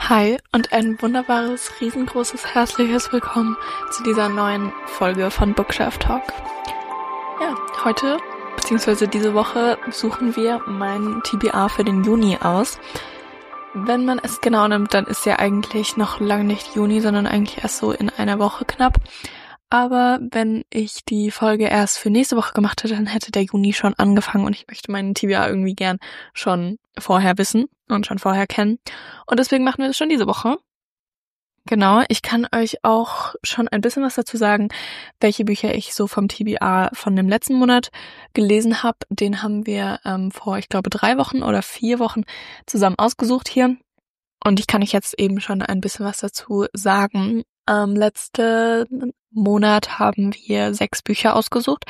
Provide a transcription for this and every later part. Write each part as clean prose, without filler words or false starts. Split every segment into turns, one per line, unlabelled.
Hi und ein wunderbares, riesengroßes, herzliches Willkommen zu dieser neuen Folge von Bookshelf Talk. Ja, heute, beziehungsweise diese Woche, suchen wir mein TBR für den Juni aus. Wenn man es genau nimmt, dann ist ja eigentlich noch lange nicht Juni, sondern eigentlich erst so in einer Woche knapp. Aber wenn ich die Folge erst für nächste Woche gemacht hätte, dann hätte der Juni schon angefangen und ich möchte meinen TBR irgendwie gern schon vorher wissen und schon vorher kennen. Und deswegen machen wir das schon diese Woche. Genau, ich kann euch auch schon ein bisschen was dazu sagen, welche Bücher ich so vom TBR von dem letzten Monat gelesen habe. Den haben wir vor, ich glaube, 3 Wochen oder 4 Wochen zusammen ausgesucht hier. Und ich kann euch jetzt eben schon ein bisschen was dazu sagen. Letzten Monat haben wir 6 Bücher ausgesucht,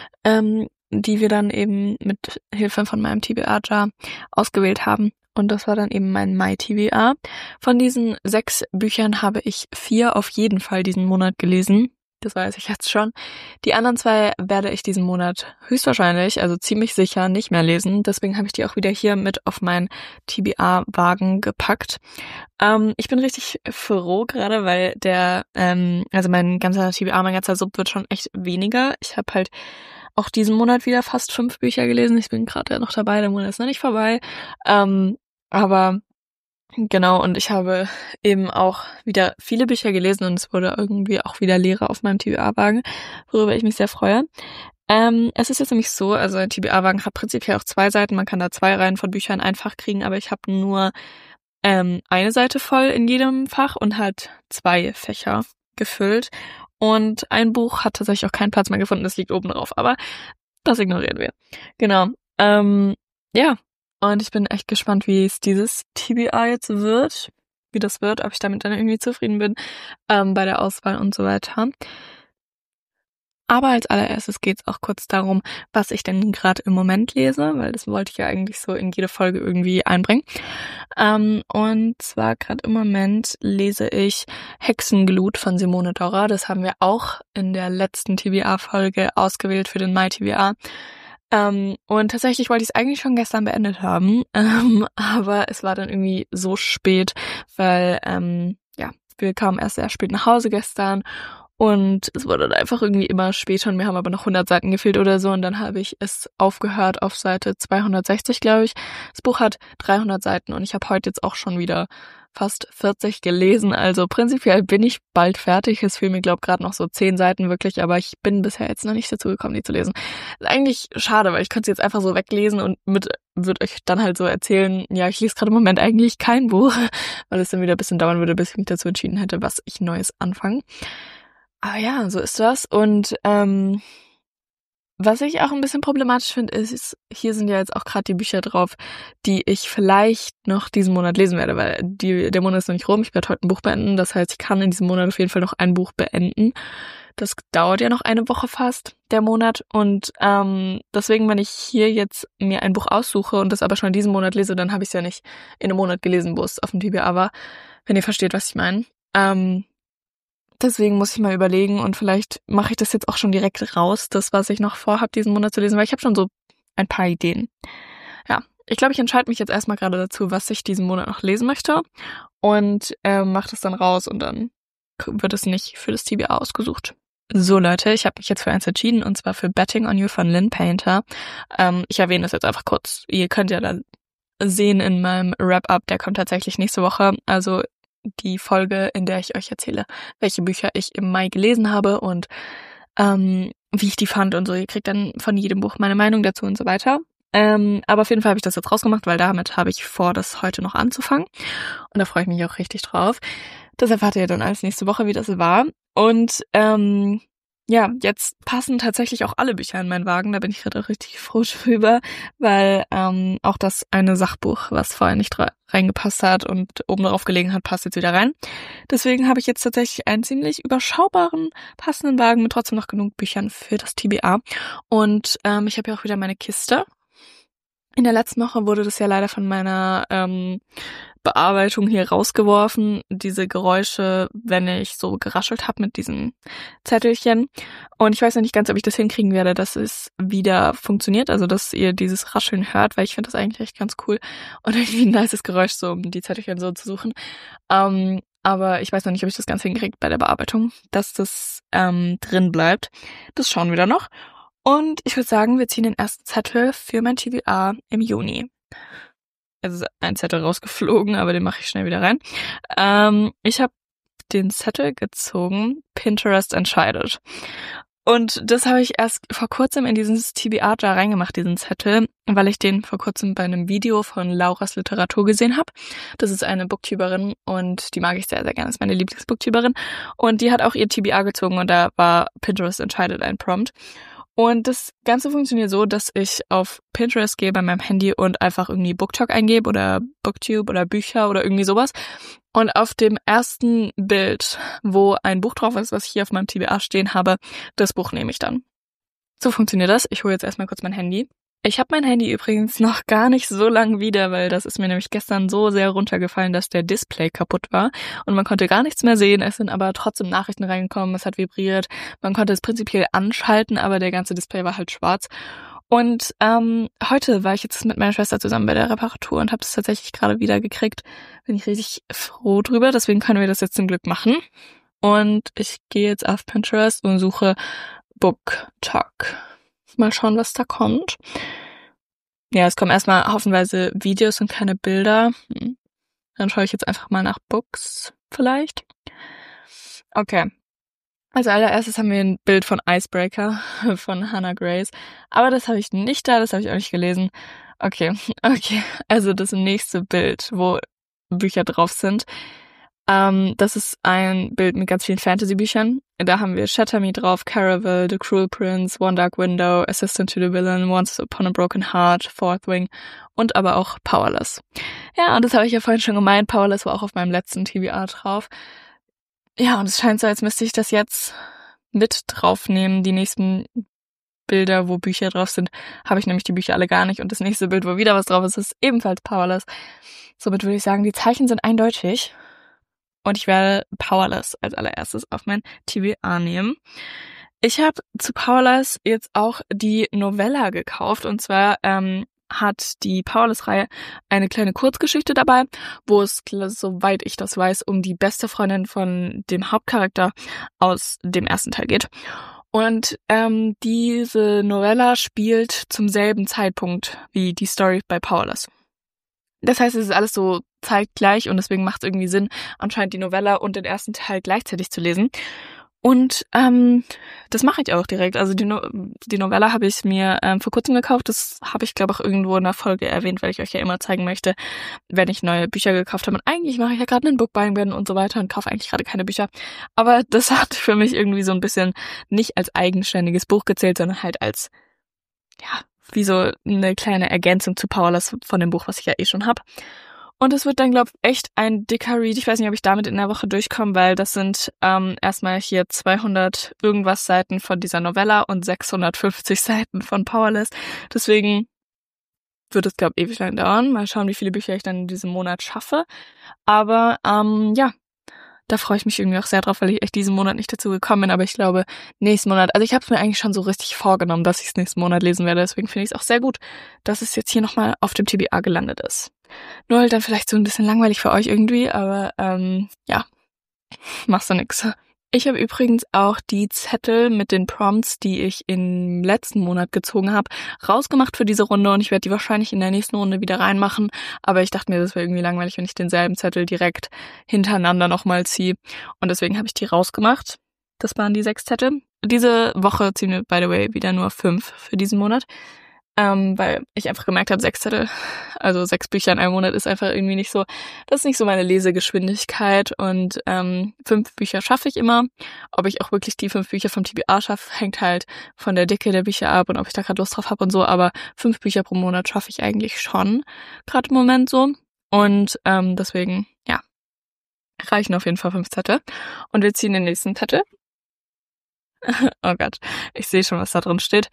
die wir dann eben mit Hilfe von meinem TBR-Jar ausgewählt haben. Und das war dann eben mein Mai-TBR. Von diesen 6 Büchern habe ich 4 auf jeden Fall diesen Monat gelesen. Das weiß ich jetzt schon. Die anderen 2 werde ich diesen Monat höchstwahrscheinlich, also ziemlich sicher, nicht mehr lesen. Deswegen habe ich die auch wieder hier mit auf meinen TBR-Wagen gepackt. Ich bin richtig froh gerade, weil also mein ganzer TBR, mein ganzer Sub wird schon echt weniger. Ich habe halt auch diesen Monat wieder fast 5 Bücher gelesen. Ich bin gerade noch dabei, der Monat ist noch nicht vorbei. Aber genau, und ich habe eben auch wieder viele Bücher gelesen und es wurde irgendwie auch wieder leerer auf meinem TBR-Wagen, worüber ich mich sehr freue. Es ist jetzt nämlich so, also ein TBR-Wagen hat prinzipiell auch 2 Seiten, man kann da 2 Reihen von Büchern einfach kriegen, aber ich habe nur eine Seite voll in jedem Fach und halt 2 Fächer gefüllt. Und ein Buch hat tatsächlich auch keinen Platz mehr gefunden, das liegt oben drauf, aber das ignorieren wir. Genau, ja. Und ich bin echt gespannt, wie es dieses TBR jetzt wird, wie das wird, ob ich damit dann irgendwie zufrieden bin bei der Auswahl und so weiter. Aber als allererstes geht es auch kurz darum, was ich denn gerade im Moment lese, weil das wollte ich ja eigentlich so in jede Folge irgendwie einbringen. Und zwar gerade im Moment lese ich Hexenglut von Simone Dorra. Das haben wir auch in der letzten TBR-Folge ausgewählt für den Mai-TBR. Und tatsächlich wollte ich es eigentlich schon gestern beendet haben, aber es war dann irgendwie so spät, weil wir kamen erst sehr spät nach Hause gestern und es wurde dann einfach irgendwie immer später und mir haben aber noch 100 Seiten gefehlt oder so und dann habe ich es aufgehört auf Seite 260, glaube ich. Das Buch hat 300 Seiten und ich habe heute jetzt auch schon wieder fast 40 gelesen, also prinzipiell bin ich bald fertig. Es fehlen mir, glaube ich, gerade noch so 10 Seiten wirklich, aber ich bin bisher jetzt noch nicht dazu gekommen, die zu lesen. Ist eigentlich schade, weil ich könnte sie jetzt einfach so weglesen und würde euch dann halt so erzählen, ja, ich lese gerade im Moment eigentlich kein Buch, weil es dann wieder ein bisschen dauern würde, bis ich mich dazu entschieden hätte, was ich Neues anfange. Aber ja, so ist das. Und was ich auch ein bisschen problematisch finde, ist, hier sind ja jetzt auch gerade die Bücher drauf, die ich vielleicht noch diesen Monat lesen werde, weil der Monat ist noch nicht rum. Ich werde heute ein Buch beenden. Das heißt, ich kann in diesem Monat auf jeden Fall noch ein Buch beenden. Das dauert ja noch eine Woche fast, der Monat. Und deswegen, wenn ich hier jetzt mir ein Buch aussuche und das aber schon in diesem Monat lese, dann habe ich es ja nicht in einem Monat gelesen, wo es auf dem TBR war. Wenn ihr versteht, was ich meine. Deswegen muss ich mal überlegen und vielleicht mache ich das jetzt auch schon direkt raus, das, was ich noch vorhabe, diesen Monat zu lesen, weil ich habe schon so ein paar Ideen. Ja, ich glaube, ich entscheide mich jetzt erstmal gerade dazu, was ich diesen Monat noch lesen möchte und mache das dann raus und dann wird es nicht für das TBR ausgesucht. So Leute, ich habe mich jetzt für eins entschieden und zwar für Betting on You von Lynn Painter. Ich erwähne das jetzt einfach kurz. Ihr könnt ja dann sehen in meinem Wrap-Up, der kommt tatsächlich nächste Woche, also die Folge, in der ich euch erzähle, welche Bücher ich im Mai gelesen habe und wie ich die fand und so. Ihr kriegt dann von jedem Buch meine Meinung dazu und so weiter. Aber auf jeden Fall habe ich das jetzt rausgemacht, weil damit habe ich vor, das heute noch anzufangen. Und da freue ich mich auch richtig drauf. Das erfahrt ihr dann alles nächste Woche, wie das war. Und ja, jetzt passen tatsächlich auch alle Bücher in meinen Wagen. Da bin ich gerade auch richtig froh drüber, weil auch das eine Sachbuch, was vorher nicht reingepasst hat und oben drauf gelegen hat, passt jetzt wieder rein. Deswegen habe ich jetzt tatsächlich einen ziemlich überschaubaren, passenden Wagen mit trotzdem noch genug Büchern für das TBR. Und ich habe ja auch wieder meine Kiste. In der letzten Woche wurde das ja leider von meiner Bearbeitung hier rausgeworfen, diese Geräusche, wenn ich so geraschelt habe mit diesen Zettelchen. Und ich weiß noch nicht ganz, ob ich das hinkriegen werde, dass es wieder funktioniert, also dass ihr dieses Rascheln hört, weil ich finde das eigentlich echt ganz cool und irgendwie ein nices Geräusch, so um die Zettelchen so zu suchen. Aber ich weiß noch nicht, ob ich das Ganze hinkriege bei der Bearbeitung, dass das drin bleibt. Das schauen wir dann noch. Und ich würde sagen, wir ziehen den ersten Zettel für mein TBA im Juni. Also ein Zettel rausgeflogen, aber den mache ich schnell wieder rein. Ich habe den Zettel gezogen, Pinterest entscheidet. Und das habe ich erst vor kurzem in dieses TBA da reingemacht, diesen Zettel, weil ich den vor kurzem bei einem Video von Lauras Literatur gesehen habe. Das ist eine Booktuberin und die mag ich sehr, sehr gerne. Das ist meine Lieblingsbooktuberin. Und die hat auch ihr TBA gezogen und da war Pinterest entscheidet ein Prompt. Und das Ganze funktioniert so, dass ich auf Pinterest gehe bei meinem Handy und einfach irgendwie BookTok eingebe oder Booktube oder Bücher oder irgendwie sowas. Und auf dem ersten Bild, wo ein Buch drauf ist, was ich hier auf meinem TBA stehen habe, das Buch nehme ich dann. So funktioniert das. Ich hole jetzt erstmal kurz mein Handy. Ich habe mein Handy übrigens noch gar nicht so lang wieder, weil das ist mir nämlich gestern so sehr runtergefallen, dass der Display kaputt war und man konnte gar nichts mehr sehen. Es sind aber trotzdem Nachrichten reingekommen, es hat vibriert. Man konnte es prinzipiell anschalten, aber der ganze Display war halt schwarz. Und heute war ich jetzt mit meiner Schwester zusammen bei der Reparatur und habe es tatsächlich gerade wieder gekriegt. Bin ich richtig froh drüber, deswegen können wir das jetzt zum Glück machen. Und ich gehe jetzt auf Pinterest und suche BookTok. Mal schauen, was da kommt. Ja, es kommen erstmal haufenweise Videos und keine Bilder. Dann schaue ich jetzt einfach mal nach Books vielleicht. Okay. Als allererstes haben wir ein Bild von Icebreaker von Hannah Grace. Aber das habe ich nicht da, das habe ich auch nicht gelesen. Okay. Also das nächste Bild, wo Bücher drauf sind. Das ist ein Bild mit ganz vielen Fantasy-Büchern. Da haben wir Shatter Me drauf, Caraval, The Cruel Prince, One Dark Window, Assistant to the Villain, Once Upon a Broken Heart, Fourth Wing und aber auch Powerless. Ja, und das habe ich ja vorhin schon gemeint, Powerless war auch auf meinem letzten TBA drauf. Ja, und es scheint so, als müsste ich das jetzt mit draufnehmen. Die nächsten Bilder, wo Bücher drauf sind, habe ich nämlich die Bücher alle gar nicht. Und das nächste Bild, wo wieder was drauf ist, ist ebenfalls Powerless. Somit würde ich sagen, die Zeichen sind eindeutig. Und ich werde Powerless als allererstes auf mein TBA nehmen. Ich habe zu Powerless jetzt auch die Novella gekauft. Und zwar hat die Powerless-Reihe eine kleine Kurzgeschichte dabei, wo es, soweit ich das weiß, um die beste Freundin von dem Hauptcharakter aus dem ersten Teil geht. Und diese Novella spielt zum selben Zeitpunkt wie die Story bei Powerless. Das heißt, es ist alles so zeitgleich und deswegen macht es irgendwie Sinn, anscheinend die Novella und den ersten Teil gleichzeitig zu lesen. Und das mache ich auch direkt. Also die Novella habe ich mir vor kurzem gekauft. Das habe ich, glaube ich, auch irgendwo in der Folge erwähnt, weil ich euch ja immer zeigen möchte, wenn ich neue Bücher gekauft habe. Und eigentlich mache ich ja gerade einen Bookbuying und so weiter und kaufe eigentlich gerade keine Bücher. Aber das hat für mich irgendwie so ein bisschen nicht als eigenständiges Buch gezählt, sondern halt als, ja, wie so eine kleine Ergänzung zu Powerless von dem Buch, was ich ja eh schon habe. Und es wird dann, glaube ich, echt ein dicker Read. Ich weiß nicht, ob ich damit in der Woche durchkomme, weil das sind erstmal hier 200 irgendwas Seiten von dieser Novella und 650 Seiten von Powerless. Deswegen wird es, glaube ich, ewig lang dauern. Mal schauen, wie viele Bücher ich dann in diesem Monat schaffe. Aber ja, da freue ich mich irgendwie auch sehr drauf, weil ich echt diesen Monat nicht dazu gekommen bin. Aber ich glaube, nächsten Monat, also ich habe es mir eigentlich schon so richtig vorgenommen, dass ich es nächsten Monat lesen werde. Deswegen finde ich es auch sehr gut, dass es jetzt hier nochmal auf dem TBA gelandet ist. Nur halt dann vielleicht so ein bisschen langweilig für euch irgendwie, aber ja, machst du nix. Ich habe übrigens auch die Zettel mit den Prompts, die ich im letzten Monat gezogen habe, rausgemacht für diese Runde und ich werde die wahrscheinlich in der nächsten Runde wieder reinmachen. Aber ich dachte mir, das wäre irgendwie langweilig, wenn ich denselben Zettel direkt hintereinander nochmal ziehe. Und deswegen habe ich die rausgemacht. Das waren die 6 Zettel. Diese Woche ziehen wir, by the way, wieder nur 5 für diesen Monat. Weil ich einfach gemerkt habe, 6 Zettel, also 6 Bücher in einem Monat ist einfach irgendwie nicht so, das ist nicht so meine Lesegeschwindigkeit und 5 Bücher schaffe ich immer. Ob ich auch wirklich die 5 Bücher vom TBA schaffe, hängt halt von der Dicke der Bücher ab und ob ich da gerade Lust drauf habe und so, aber 5 Bücher pro Monat schaffe ich eigentlich schon, gerade im Moment so. Und deswegen, ja, reichen auf jeden Fall 5 Zettel. Und wir ziehen den nächsten Zettel. Oh Gott, ich sehe schon, was da drin steht.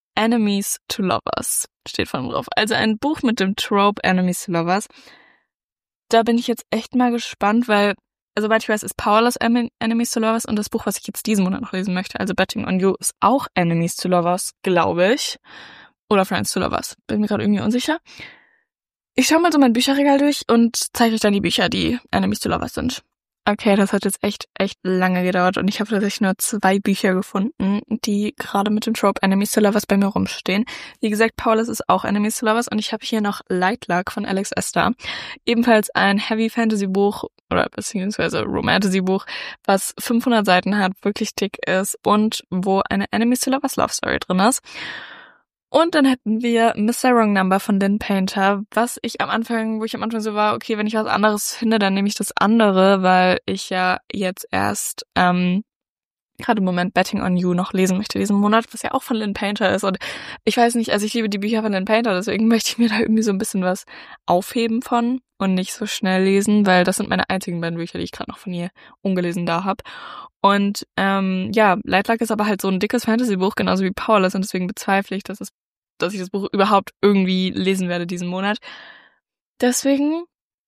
Enemies to Lovers steht von drauf. Also ein Buch mit dem Trope Enemies to Lovers. da bin ich jetzt echt mal gespannt, weil, soweit ich weiß, ist Powerless Enemies to Lovers und das Buch, was ich jetzt diesen Monat noch lesen möchte, also Betting on You, ist auch Enemies to Lovers, glaube ich. Oder Friends to Lovers. Bin mir gerade irgendwie unsicher. Ich schaue mal so mein Bücherregal durch und zeige euch dann die Bücher, die Enemies to Lovers sind. Okay, das hat jetzt echt lange gedauert und ich habe tatsächlich nur 2 Bücher gefunden, die gerade mit dem Trope Enemies to Lovers bei mir rumstehen. Wie gesagt, Powerless ist auch Enemies to Lovers und ich habe hier noch Light Luck von Alex Esther. Ebenfalls ein Heavy Fantasy Buch oder beziehungsweise Romantasy Buch, was 500 Seiten hat, wirklich dick ist und wo eine Enemies to Lovers Love Story drin ist. Und dann hätten wir Mr. Wrong Number von Lynn Painter, wo ich am Anfang so war, okay, wenn ich was anderes finde, dann nehme ich das andere, weil ich ja jetzt erst gerade im Moment Betting on You noch lesen möchte diesen Monat, was ja auch von Lynn Painter ist. Und ich weiß nicht, also ich liebe die Bücher von Lynn Painter, deswegen möchte ich mir da irgendwie so ein bisschen was aufheben von und nicht so schnell lesen, weil das sind meine einzigen beiden Bücher, die ich gerade noch von ihr ungelesen da habe. Und Light Luck ist aber halt so ein dickes Fantasy-Buch, genauso wie Powerless, und deswegen bezweifle ich, dass ich das Buch überhaupt irgendwie lesen werde diesen Monat. Deswegen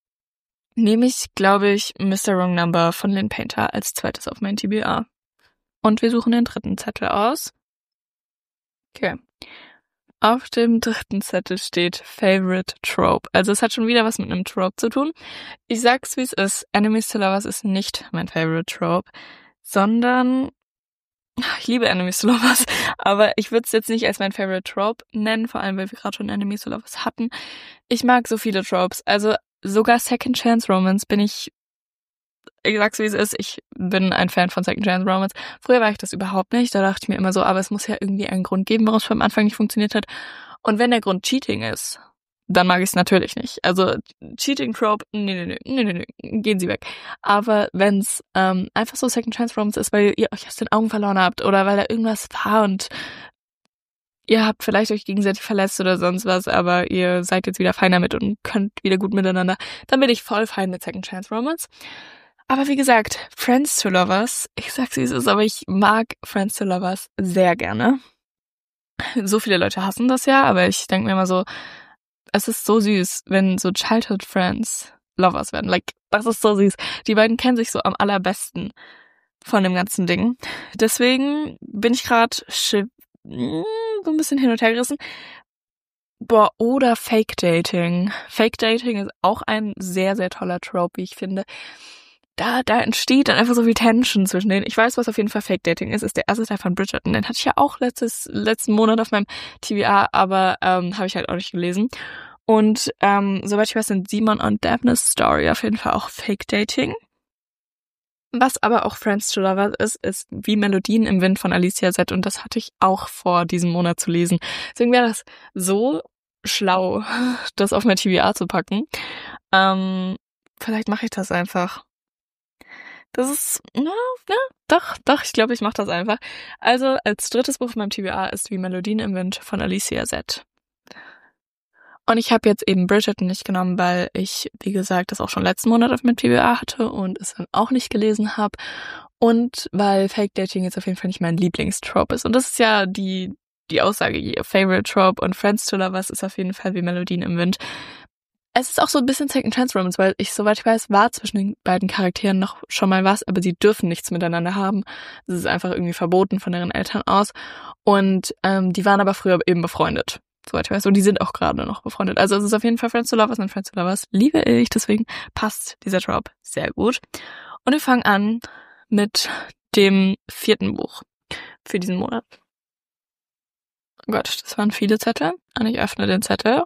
nehme ich, glaube ich, Mr. Wrong Number von Lynn Painter als zweites auf mein TBR. Und wir suchen den 3. Zettel aus. Okay. Auf dem 3. Zettel steht Favorite Trope. Also es hat schon wieder was mit einem Trope zu tun. Ich sag's, wie es ist. Enemies to Lovers ist nicht mein Favorite Trope, sondern ich liebe Enemies to Lovers, aber ich würde es jetzt nicht als mein Favorite Trope nennen, vor allem, weil wir gerade schon Enemies to Lovers hatten. Ich mag so viele Tropes, also sogar Second Chance Romance ich sag's wie es ist, ich bin ein Fan von Second Chance Romance. Früher war ich das überhaupt nicht, da dachte ich mir immer so, aber es muss ja irgendwie einen Grund geben, warum es am Anfang nicht funktioniert hat. Und wenn der Grund Cheating ist, dann mag ich es natürlich nicht. Also Cheating Trope, nee, gehen Sie weg. Aber wenn's einfach so Second Chance Romance ist, weil ihr euch aus den Augen verloren habt oder weil da irgendwas war und ihr habt vielleicht euch gegenseitig verletzt oder sonst was, aber ihr seid jetzt wieder fein damit und könnt wieder gut miteinander, dann bin ich voll fein mit Second Chance Romance. Aber wie gesagt, Friends to Lovers, ich sag's wie es ist, aber ich mag Friends to Lovers sehr gerne. So viele Leute hassen das ja, aber ich denke mir immer so, es ist so süß, wenn so Childhood Friends Lovers werden. Like, das ist so süß. Die beiden kennen sich so am allerbesten von dem ganzen Ding. Deswegen bin ich gerade so ein bisschen hin und her gerissen. Oder Fake Dating. Fake Dating ist auch ein sehr, sehr toller Trope, wie ich finde. Da entsteht dann einfach so viel Tension zwischen denen. Ich weiß, was auf jeden Fall Fake Dating ist der erste Teil von Bridgerton. Den hatte ich ja auch letzten Monat auf meinem TBR, aber habe ich halt auch nicht gelesen. Und soweit ich weiß, sind Simon und Daphne's Story auf jeden Fall auch Fake Dating. Was aber auch Friends to Lovers ist Wie Melodien im Wind von Alicia Sett, und das hatte ich auch vor, diesen Monat zu lesen. Deswegen wäre das so schlau, das auf mein TBR zu packen. Vielleicht mache ich das einfach. Das ist, doch, ich glaube, ich mache das einfach. Also, als drittes Buch auf meinem TBR ist Wie Melodien im Wind von Alicia Sett. Und ich habe jetzt eben Bridgerton nicht genommen, weil ich, wie gesagt, das auch schon letzten Monat auf meinem TBR hatte und es dann auch nicht gelesen habe. Und weil Fake Dating jetzt auf jeden Fall nicht mein Lieblingstrope ist. Und das ist ja die Aussage hier. Favorite Trope und Friends to Lovers ist auf jeden Fall Wie Melodien im Wind. Es ist auch so ein bisschen Second Chance Romance, weil soweit ich weiß, war zwischen den beiden Charakteren noch schon mal was, aber sie dürfen nichts miteinander haben. Es ist einfach irgendwie verboten von deren Eltern aus. Und die waren aber früher eben befreundet, soweit ich weiß. Und die sind auch gerade noch befreundet. Also es ist auf jeden Fall Friends to Lovers, und Friends to Lovers liebe ich. Deswegen passt dieser Trope sehr gut. Und wir fangen an mit dem 4. Buch für diesen Monat. Oh Gott, das waren viele Zettel. Und ich öffne den Zettel.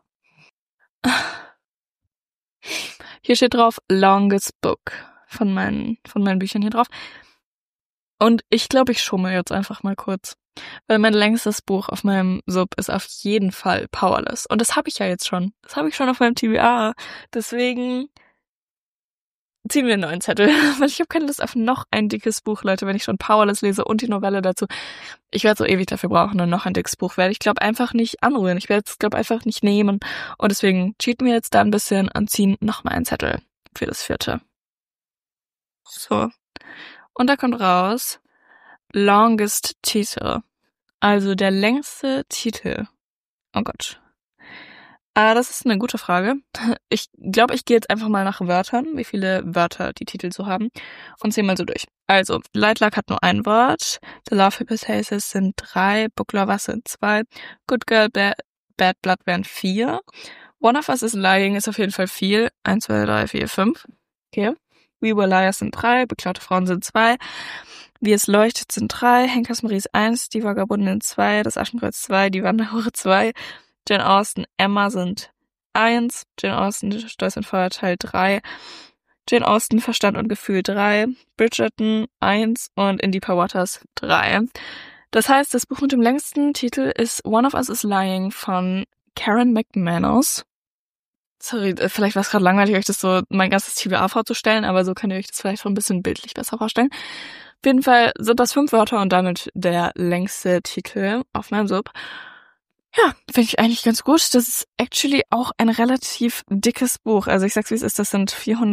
Hier steht drauf Longest Book von meinen Büchern hier drauf. Und ich glaube, ich schummel jetzt einfach mal kurz. Weil mein längstes Buch auf meinem Sub ist auf jeden Fall Powerless. Und das habe ich ja jetzt schon. Das habe ich schon auf meinem TBR. Deswegen ziehen wir einen neuen Zettel. Weil ich habe keine Lust auf noch ein dickes Buch, Leute, wenn ich schon Powerless lese und die Novelle dazu. Ich werde so ewig dafür brauchen, und noch ein dickes Buch werde ich, glaube einfach nicht anrühren. Ich werde es, glaube einfach nicht nehmen. Und deswegen cheaten wir jetzt da ein bisschen und ziehen noch mal einen Zettel für das 4. So. Und da kommt raus Longest Titel. Also der längste Titel. Oh Gott. Das ist eine gute Frage. Ich glaube, ich gehe jetzt einfach mal nach Wörtern, wie viele Wörter die Titel so haben, und zähle mal so durch. Also, Light Luck hat nur ein Wort, The Love Hypothesis sind 3, Book Lovers sind 2, Good Girl, Bad Blood wären 4, One of Us is Lying ist auf jeden Fall viel, 1, 2, 3, 4, 5. Okay. We Were Liars sind 3, Beklaute Frauen sind 2, Wie es leuchtet sind 3, Henkers Maries 1, Die Vagabunden 2, Das Aschenkreuz 2, Die Wanderhure 2, Jane Austen, Emma sind 1, Jane Austen, Stolz und Feuer Teil 3, Jane Austen, Verstand und Gefühl 3, Bridgerton 1 und In Deeper Waters 3. Das heißt, das Buch mit dem längsten Titel ist One of Us is Lying von Karen McManus. Sorry, vielleicht war es gerade langweilig, euch das so mein ganzes TBA vorzustellen, aber so könnt ihr euch das vielleicht schon ein bisschen bildlich besser vorstellen. Auf jeden Fall sind das 5 Wörter und damit der längste Titel auf meinem Sub. Ja, finde ich eigentlich ganz gut. Das ist actually auch ein relativ dickes Buch. Also ich sag's wie es ist, das sind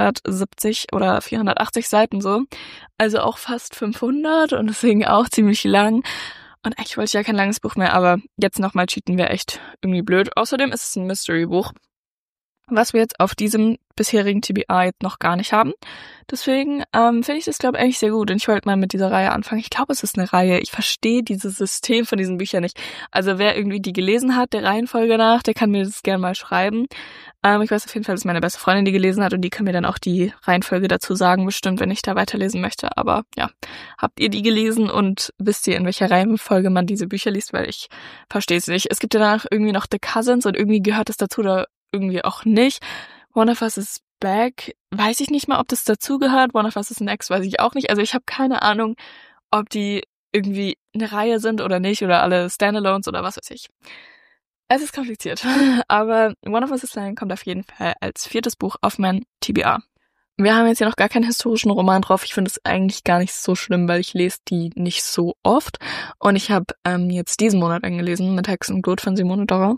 470 oder 480 Seiten so. Also auch fast 500 und deswegen auch ziemlich lang. Und eigentlich wollte ich ja kein langes Buch mehr, aber jetzt nochmal cheaten wäre echt irgendwie blöd. Außerdem ist es ein Mystery-Buch, was wir jetzt auf diesem bisherigen TBA jetzt noch gar nicht haben. Deswegen finde ich das, glaube ich, eigentlich sehr gut. Und ich wollte mal mit dieser Reihe anfangen. Ich glaube, es ist eine Reihe. Ich verstehe dieses System von diesen Büchern nicht. Also wer irgendwie die gelesen hat, der Reihenfolge nach, der kann mir das gerne mal schreiben. Ich weiß auf jeden Fall, dass meine beste Freundin die gelesen hat und die kann mir dann auch die Reihenfolge dazu sagen, bestimmt, wenn ich da weiterlesen möchte. Aber ja, habt ihr die gelesen und wisst ihr, in welcher Reihenfolge man diese Bücher liest? Weil ich verstehe es nicht. Es gibt ja danach irgendwie noch The Cousins und irgendwie gehört es dazu oder irgendwie auch nicht. One of Us is Back, weiß ich nicht mal, ob das dazugehört. One of Us is Next, weiß ich auch nicht. Also ich habe keine Ahnung, ob die irgendwie eine Reihe sind oder nicht oder alle Standalones oder was weiß ich. Es ist kompliziert, aber One of Us is Lying kommt auf jeden Fall als 4. Buch auf mein TBA. Wir haben jetzt ja noch gar keinen historischen Roman drauf. Ich finde es eigentlich gar nicht so schlimm, weil ich lese die nicht so oft. Und ich habe jetzt diesen Monat angelesen mit Hex und Blut von Simone Dorrer.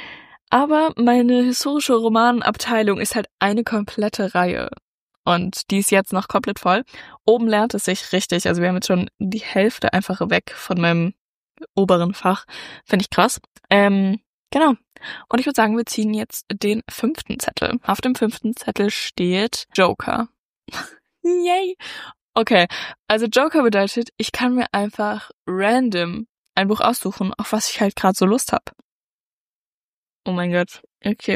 Aber meine historische Romanabteilung ist halt eine komplette Reihe. Und die ist jetzt noch komplett voll. Oben lernt es sich richtig. Also wir haben jetzt schon die Hälfte einfach weg von meinem oberen Fach. Finde ich krass. Genau. Und ich würde sagen, wir ziehen jetzt den 5. Zettel. Auf dem 5. Zettel steht Joker. Yay! Okay, also Joker bedeutet, ich kann mir einfach random ein Buch aussuchen, auf was ich halt gerade so Lust habe. Oh mein Gott, okay.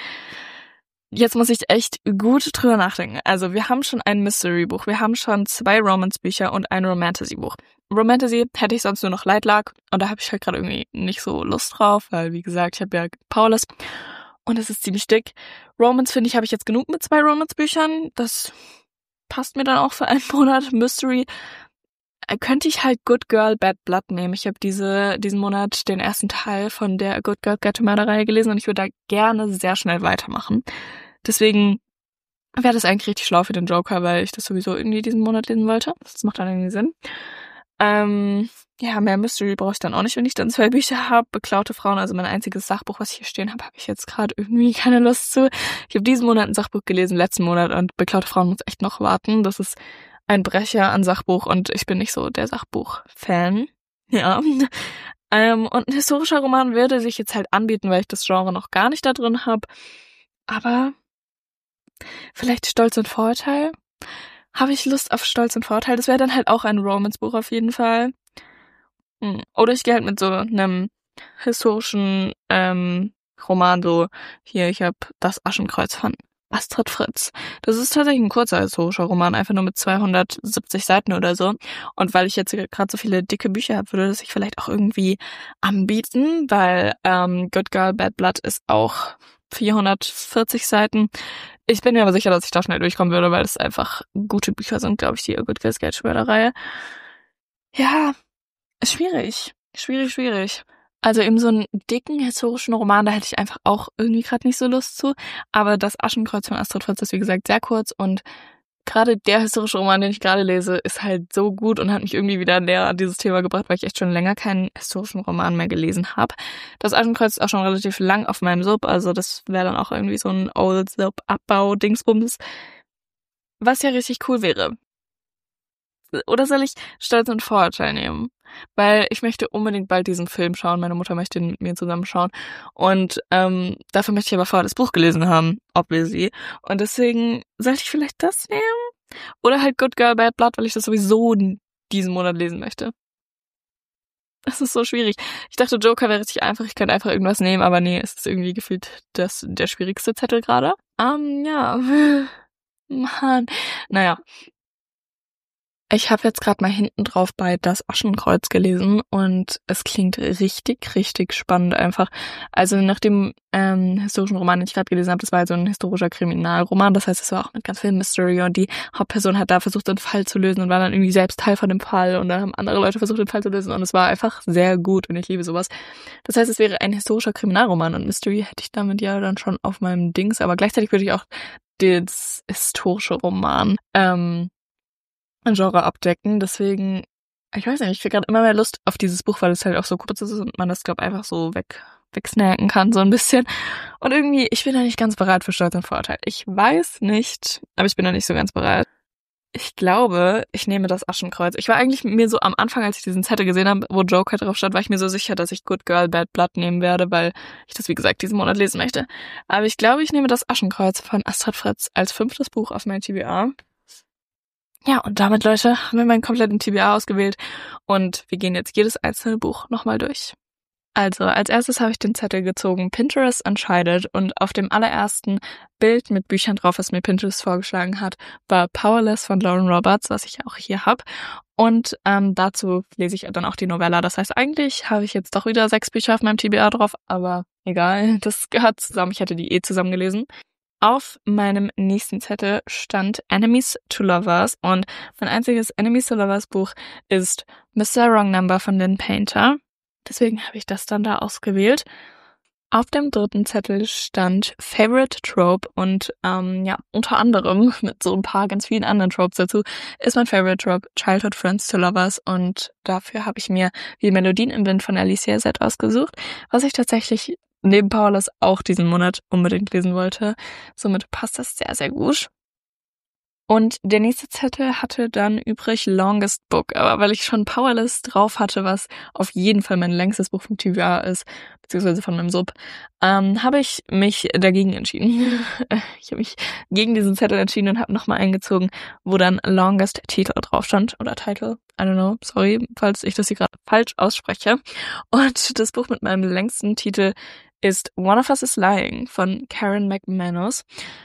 Jetzt muss ich echt gut drüber nachdenken. Also wir haben schon ein Mystery-Buch, wir haben schon 2 Romance-Bücher und ein Romantasy-Buch. Romantasy hätte ich sonst nur noch Light Luck und da habe ich halt gerade irgendwie nicht so Lust drauf, weil wie gesagt, ich habe ja Paulus und es ist ziemlich dick. Romance, finde ich, habe ich jetzt genug mit 2 Romance-Büchern. Das passt mir dann auch für einen Monat. Mystery könnte ich halt Good Girl, Bad Blood nehmen. Ich habe diesen Monat den ersten Teil von der Good Girl Guide to Murder Reihe gelesen und ich würde da gerne sehr schnell weitermachen. Deswegen wäre das eigentlich richtig schlau für den Joker, weil ich das sowieso irgendwie diesen Monat lesen wollte. Das macht dann irgendwie Sinn. Ja, mehr Mystery brauche ich dann auch nicht, wenn ich dann 2 Bücher habe. Beklaute Frauen, also mein einziges Sachbuch, was ich hier stehen habe, habe ich jetzt gerade irgendwie keine Lust zu. Ich habe diesen Monat ein Sachbuch gelesen, letzten Monat, und Beklaute Frauen muss echt noch warten. Das ist ein Brecher an Sachbuch und ich bin nicht so der Sachbuch-Fan. Ja. Und ein historischer Roman würde sich jetzt halt anbieten, weil ich das Genre noch gar nicht da drin habe. Aber vielleicht Stolz und Vorurteil? Habe ich Lust auf Stolz und Vorurteil? Das wäre dann halt auch ein Romance-Buch auf jeden Fall. Oder ich gehe halt mit so einem historischen Roman, so hier, ich habe Das Aschenkreuz von Astrid Fritz. Das ist tatsächlich ein kurzer historischer Roman, einfach nur mit 270 Seiten oder so. Und weil ich jetzt gerade so viele dicke Bücher habe, würde das sich vielleicht auch irgendwie anbieten, weil Good Girl, Bad Blood ist auch 440 Seiten. Ich bin mir aber sicher, dass ich da schnell durchkommen würde, weil es einfach gute Bücher sind, glaube ich, die Good Girls Guide to Murder Reihe. Ja, ist schwierig. Schwierig. Also eben so einen dicken historischen Roman, da hätte ich einfach auch irgendwie gerade nicht so Lust zu. Aber Das Aschenkreuz von Astrid Fritz ist, wie gesagt, sehr kurz. Und gerade der historische Roman, den ich gerade lese, ist halt so gut und hat mich irgendwie wieder näher an dieses Thema gebracht, weil ich echt schon länger keinen historischen Roman mehr gelesen habe. Das Aschenkreuz ist auch schon relativ lang auf meinem Sub, also das wäre dann auch irgendwie so ein Old Sub-Abbau-Dingsbums, was ja richtig cool wäre. Oder soll ich Stolz und Vorurteil nehmen? Weil ich möchte unbedingt bald diesen Film schauen. Meine Mutter möchte ihn mit mir zusammen schauen. Und dafür möchte ich aber vorher das Buch gelesen haben, obviously. Und deswegen sollte ich vielleicht das nehmen? Oder halt Good Girl, Bad Blood, weil ich das sowieso diesen Monat lesen möchte. Das ist so schwierig. Ich dachte, Joker wäre richtig einfach. Ich könnte einfach irgendwas nehmen, aber nee, es ist irgendwie gefühlt der schwierigste Zettel gerade. Ja. Mann. Naja. Ich habe jetzt gerade mal hinten drauf bei Das Aschenkreuz gelesen und es klingt richtig, richtig spannend einfach. Also nach dem historischen Roman, den ich gerade gelesen habe, das war halt so ein historischer Kriminalroman. Das heißt, es war auch mit ganz viel Mystery und die Hauptperson hat da versucht, den Fall zu lösen und war dann irgendwie selbst Teil von dem Fall und dann haben andere Leute versucht, den Fall zu lösen und es war einfach sehr gut und ich liebe sowas. Das heißt, es wäre ein historischer Kriminalroman und Mystery hätte ich damit ja dann schon auf meinem Dings, aber gleichzeitig würde ich auch das historische Roman Genre abdecken, deswegen, ich weiß nicht, ich krieg gerade immer mehr Lust auf dieses Buch, weil es halt auch so kurz ist und man das, glaube ich, einfach so wegsnacken kann, so ein bisschen. Und irgendwie, ich bin da nicht ganz bereit für Stolz und Vorurteil. Ich weiß nicht, aber ich bin da nicht so ganz bereit. Ich glaube, ich nehme das Aschenkreuz. Ich war eigentlich mir so am Anfang, als ich diesen Zettel gesehen habe, wo Joker drauf stand, war ich mir so sicher, dass ich Good Girl, Bad Blood nehmen werde, weil ich das, wie gesagt, diesen Monat lesen möchte. Aber ich glaube, ich nehme das Aschenkreuz von Astrid Fritz als 5. Buch auf mein TBR. Ja, und damit, Leute, haben wir meinen kompletten TBR ausgewählt und wir gehen jetzt jedes einzelne Buch nochmal durch. Also, als erstes habe ich den Zettel gezogen, Pinterest entscheidet, und auf dem allerersten Bild mit Büchern drauf, was mir Pinterest vorgeschlagen hat, war Powerless von Lauren Roberts, was ich auch hier habe. Und dazu lese ich dann auch die Novella. Das heißt, eigentlich habe ich jetzt doch wieder 6 Bücher auf meinem TBR drauf, aber egal, das gehört zusammen. Ich hätte die zusammen gelesen. Auf meinem nächsten Zettel stand Enemies to Lovers und mein einziges Enemies to Lovers Buch ist Mr. Wrong Number von Lynn Painter. Deswegen habe ich das dann da ausgewählt. Auf dem 3. Zettel stand Favorite Trope und unter anderem mit so ein paar ganz vielen anderen Tropes dazu ist mein Favorite Trope Childhood Friends to Lovers und dafür habe ich mir Wie Melodien im Wind von Alicia Z ausgesucht, was ich tatsächlich neben Powerless auch diesen Monat unbedingt lesen wollte. Somit passt das sehr, sehr gut. Und der nächste Zettel hatte dann übrig Longest Book, aber weil ich schon Powerless drauf hatte, was auf jeden Fall mein längstes Buch vom TBR ist, beziehungsweise von meinem Sub, habe ich mich dagegen entschieden. Ich habe mich gegen diesen Zettel entschieden und habe nochmal eingezogen, wo dann Longest Titel drauf stand, oder Title, I don't know, sorry, falls ich das hier gerade falsch ausspreche. Und das Buch mit meinem längsten Titel ist One of Us is Lying von Karen McManus.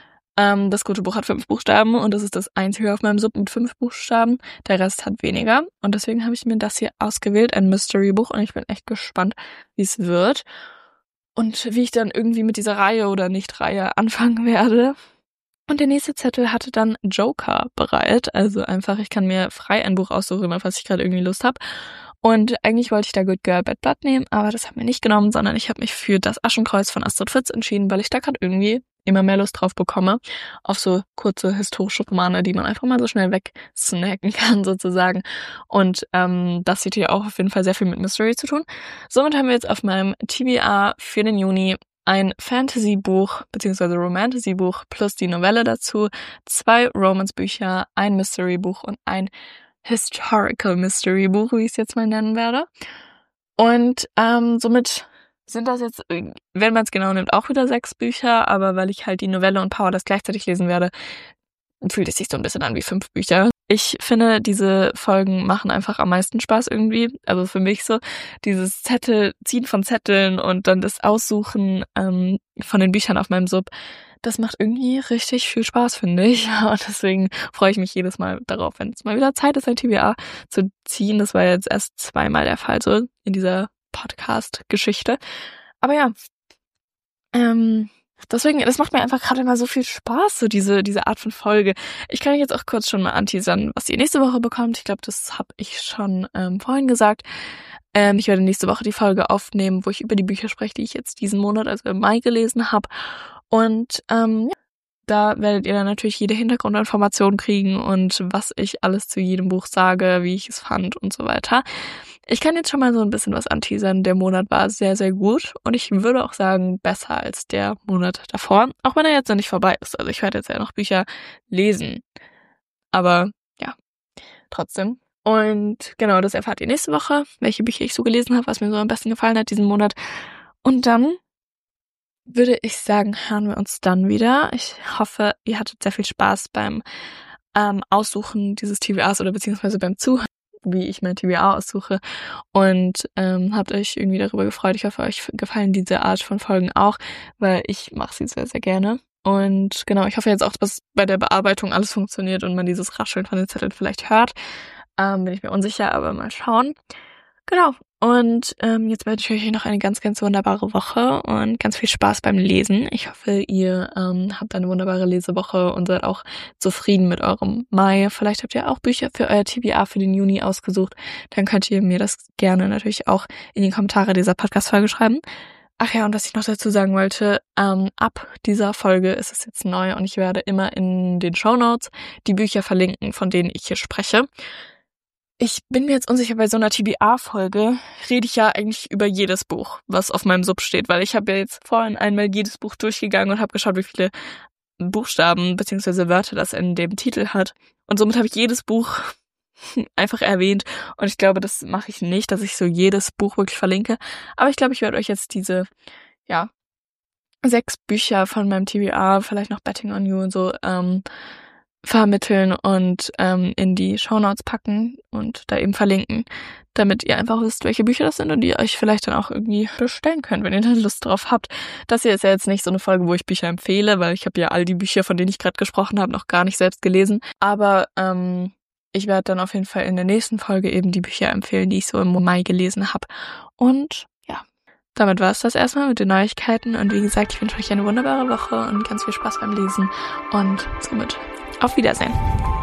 Das gute Buch hat 5 Buchstaben und das ist das einzige auf meinem Sub mit 5 Buchstaben. Der Rest hat weniger und deswegen habe ich mir das hier ausgewählt, ein Mystery-Buch, und ich bin echt gespannt, wie es wird und wie ich dann irgendwie mit dieser Reihe oder Nicht-Reihe anfangen werde. Und der nächste Zettel hatte dann Joker bereit, also einfach, ich kann mir frei ein Buch aussuchen, auf was ich gerade irgendwie Lust habe. Und eigentlich wollte ich da Good Girl, Bad Blood nehmen, aber das haben wir nicht genommen, sondern ich habe mich für Das Aschenkreuz von Astrid Fritz entschieden, weil ich da gerade irgendwie immer mehr Lust drauf bekomme, auf so kurze historische Romane, die man einfach mal so schnell wegsnacken kann sozusagen. Und das sieht hier auch auf jeden Fall sehr viel mit Mystery zu tun. Somit haben wir jetzt auf meinem TBR für den Juni ein Fantasy-Buch bzw. Romantasy-Buch plus die Novelle dazu, 2 Romance-Bücher, ein Mystery-Buch und ein Historical Mystery-Buch, wie ich es jetzt mal nennen werde. Und somit sind das jetzt, wenn man es genau nimmt, auch wieder 6 Bücher, aber weil ich halt die Novelle und Power das gleichzeitig lesen werde, fühlt es sich so ein bisschen an wie 5 Bücher. Ich finde, diese Folgen machen einfach am meisten Spaß irgendwie. Also für mich so, dieses Ziehen von Zetteln und dann das Aussuchen von den Büchern auf meinem Sub, das macht irgendwie richtig viel Spaß, finde ich. Und deswegen freue ich mich jedes Mal darauf, wenn es mal wieder Zeit ist, ein TBA zu ziehen. Das war jetzt erst 2-mal der Fall, so in dieser Podcast-Geschichte. Aber ja, deswegen, das macht mir einfach gerade mal so viel Spaß, so diese Art von Folge. Ich kann jetzt auch kurz schon mal anteasern, was ihr nächste Woche bekommt. Ich glaube, das habe ich schon vorhin gesagt. Ich werde nächste Woche die Folge aufnehmen, wo ich über die Bücher spreche, die ich jetzt diesen Monat, also im Mai, gelesen habe. Und da werdet ihr dann natürlich jede Hintergrundinformation kriegen und was ich alles zu jedem Buch sage, wie ich es fand und so weiter. Ich kann jetzt schon mal so ein bisschen was anteasern. Der Monat war sehr, sehr gut und ich würde auch sagen, besser als der Monat davor, auch wenn er jetzt noch nicht vorbei ist. Also ich werde jetzt ja noch Bücher lesen. Aber ja, trotzdem. Und genau, das erfahrt ihr nächste Woche, welche Bücher ich so gelesen habe, was mir so am besten gefallen hat diesen Monat. Und dann würde ich sagen, hören wir uns dann wieder. Ich hoffe, ihr hattet sehr viel Spaß beim Aussuchen dieses TBAs oder beziehungsweise beim Zuhören, wie ich mein TBA aussuche, und habt euch irgendwie darüber gefreut. Ich hoffe, euch gefallen diese Art von Folgen auch, weil ich mache sie sehr, sehr gerne. Und genau, ich hoffe jetzt auch, dass bei der Bearbeitung alles funktioniert und man dieses Rascheln von den Zetteln vielleicht hört. Bin ich mir unsicher, aber mal schauen. Genau. Und jetzt wünsche ich euch noch eine ganz, ganz wunderbare Woche und ganz viel Spaß beim Lesen. Ich hoffe, ihr habt eine wunderbare Lesewoche und seid auch zufrieden mit eurem Mai. Vielleicht habt ihr auch Bücher für euer TBA für den Juni ausgesucht. Dann könnt ihr mir das gerne natürlich auch in die Kommentare dieser Podcast-Folge schreiben. Ach ja, und was ich noch dazu sagen wollte, ab dieser Folge ist es jetzt neu und ich werde immer in den Shownotes die Bücher verlinken, von denen ich hier spreche. Ich bin mir jetzt unsicher, bei so einer TBA-Folge rede ich ja eigentlich über jedes Buch, was auf meinem Sub steht, weil ich habe ja jetzt vorhin einmal jedes Buch durchgegangen und habe geschaut, wie viele Buchstaben bzw. Wörter das in dem Titel hat. Und somit habe ich jedes Buch einfach erwähnt und ich glaube, das mache ich nicht, dass ich so jedes Buch wirklich verlinke. Aber ich glaube, ich werde euch jetzt diese, 6 Bücher von meinem TBA, vielleicht noch Betting on You und so, vermitteln und in die Shownotes packen und da eben verlinken, damit ihr einfach wisst, welche Bücher das sind und ihr euch vielleicht dann auch irgendwie bestellen könnt, wenn ihr dann Lust drauf habt. Das hier ist ja jetzt nicht so eine Folge, wo ich Bücher empfehle, weil ich habe ja all die Bücher, von denen ich gerade gesprochen habe, noch gar nicht selbst gelesen. Aber ich werde dann auf jeden Fall in der nächsten Folge eben die Bücher empfehlen, die ich so im Mai gelesen habe. Und ja, damit war es das erstmal mit den Neuigkeiten. Und wie gesagt, ich wünsche euch eine wunderbare Woche und ganz viel Spaß beim Lesen. Und somit auf Wiedersehen.